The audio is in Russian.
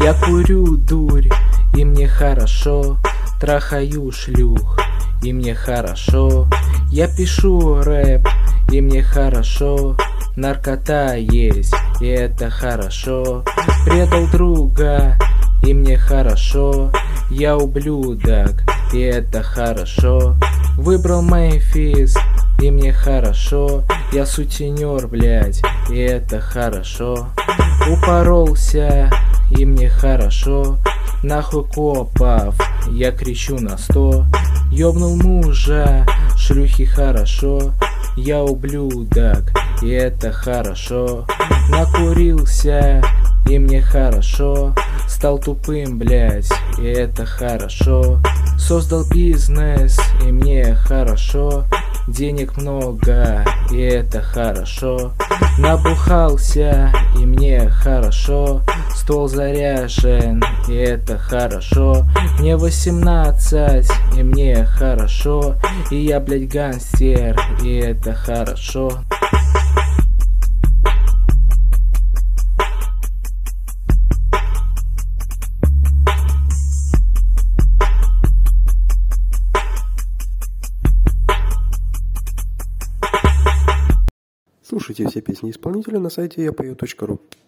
Я курю дурь, и мне хорошо. Трахаю шлюх, и мне хорошо. Я пишу рэп, и мне хорошо. Наркота есть, и это хорошо. Предал друга, и мне хорошо. Я ублюдок, и это хорошо. Выбрал Мемфис, и мне хорошо. Я сутенер, блядь, и это хорошо. Упоролся, и мне хорошо. Нахуй копов, я кричу на 100. Ёбнул мужа, шлюхи хорошо. Я ублюдок, и это хорошо. Накурился, и мне хорошо. Стал тупым, блядь, и это хорошо. Создал бизнес, и мне хорошо. Денег много, и это хорошо. Набухался, и мне хорошо. Ствол заряжен, и это хорошо. Мне 18, и мне хорошо. И я, блядь, гангстер, и это хорошо. Слушайте все песни исполнителя на сайте yapeo.ru.